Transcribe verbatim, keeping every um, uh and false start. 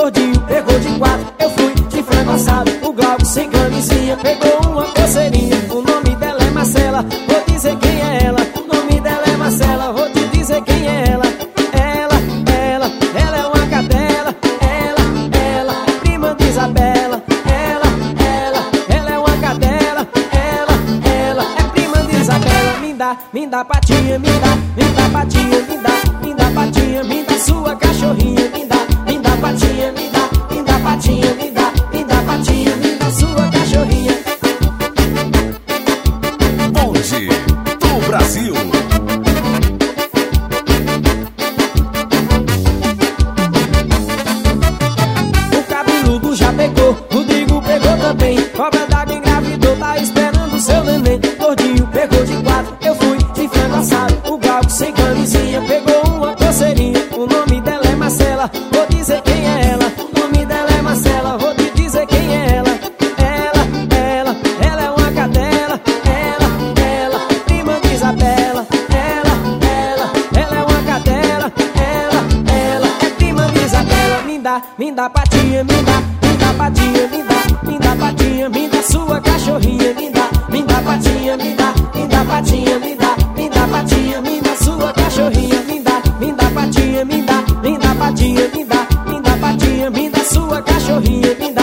gordinho pegou de quatro. Eu fui de frango assado, o Glauco sem camisinha pegou uma coceirinha. O nome dela é Marcela, vou dizer quem é ela. O nome dela é Marcela, vou te dizer quem é ela. Ela, ela, ela é uma cadela. Ela, ela, é prima de Isabela. Ela, ela, ela é uma cadela. Ela, ela, é prima de Isabela. Me dá, me dá patinha, me dá, me dá patinha, me dá, me dá patinha, me dá sua cachorrinha, me dá, me dá patinha, me dá, me dá patinha, me dá, me dá patinha, me dá sua cachorrinha. Bonde do Brasil. O cabeludo já pegou, Rodrigo pegou também. Cobra d'água engravidou, tá esperando o seu neném. Gordinho pegou de quatro, eu fui de frango assado. O Glauco sem camisinha pegou uma coceirinha. O nome dela é Marcela, vou dizer quem é ela. O nome dela é Marcela, vou te dizer quem é ela. Ela, ela, ela é uma cadela. Ela, ela, prima de Isabela. Ela, ela, ela é uma cadela. Ela, ela, é prima de Isabela. Me dá, me dá patinha, me dá, me dá patinha, me dá, me dá patinha, me dá sua cachorrinha, me dá, me dá patinha, me dá, me dá patinha, me dá, me dá patinha, me dá sua cachorrinha, me dá, me dá patinha, me dá, me dá patinha, me dá, me dá patinha, me dá sua cachorrinha, me dá.